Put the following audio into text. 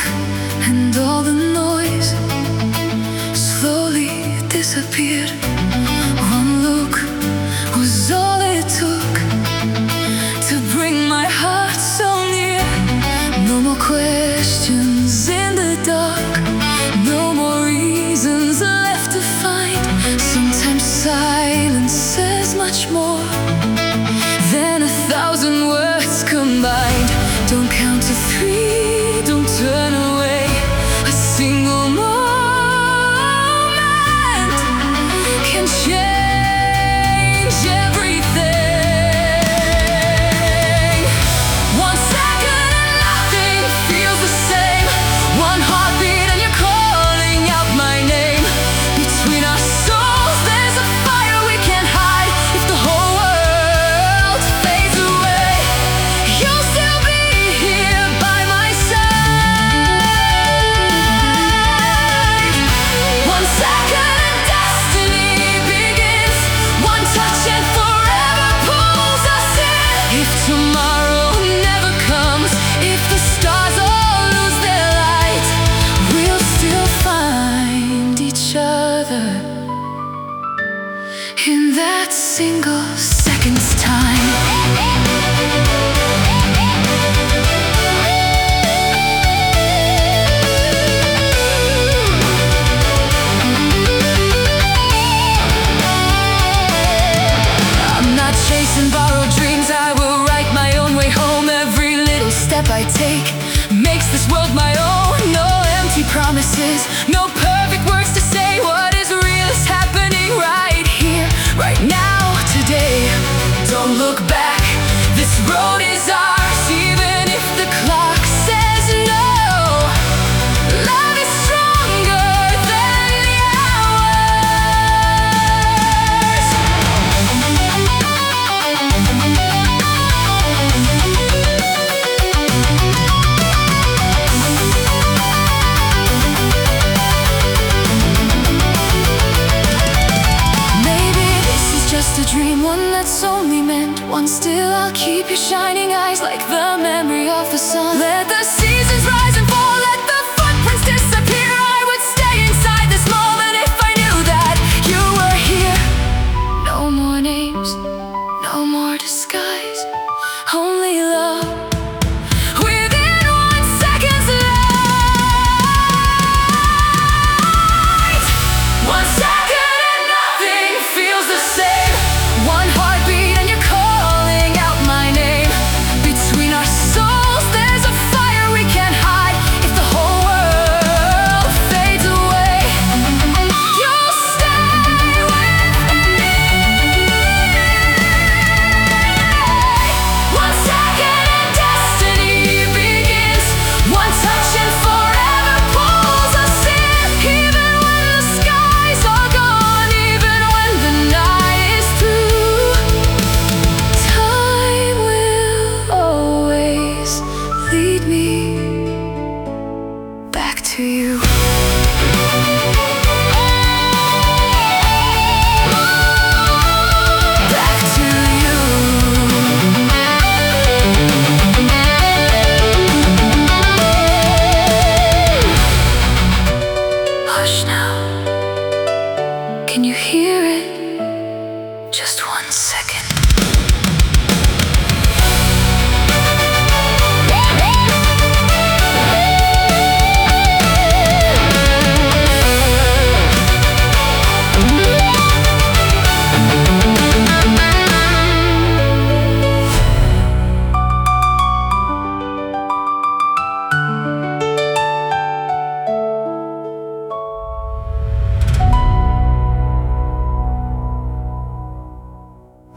and all the noise slowly disappeared. One look was all it took to bring my heart so near. No more questions in the dark, no more reasons left to find. Sometimes silence says much more than 1,000 words combined. Don't count to 3, don't turn away. A single moment can change everything. 1 second and nothing feels the same. One heartbeat and you're calling out my name. Between our souls there's a fire we can't hide. If the whole world fades away, you'll still be here by my side. 1 second and destiny begins. One touch and forever pulls us in. If tomorrow never comes, if the stars all lose their light, we'll still find each other in that single second's time. I'm not chasing borrowed dreams, I will write my own way home. Every little step I take makes this world my own. No empty promises, no perfect words to say. What is real is happening right here, right now, today. Don't look back, this road is ours, even if the clock says no. Love is stronger than the hours. Maybe this is just a dream, one that's only meant one. Still I'll keep your shining eyes like the memory of the sun. Let the seasons rise and fall, let the footprints disappear. I would stay inside this moment if I knew that you were here. No more names, no more disguise, only love within 1 second's light. 1 second and nothing feels the same. One heartbeat and you're calling out my name. Between our souls there's a fire we can't hide. If the whole world fades away, you'll stay with me. 1 second and destiny begins. One touch and forever pulls us in. Even when the skies are gone, even when the night is through, time will always lead me back to you.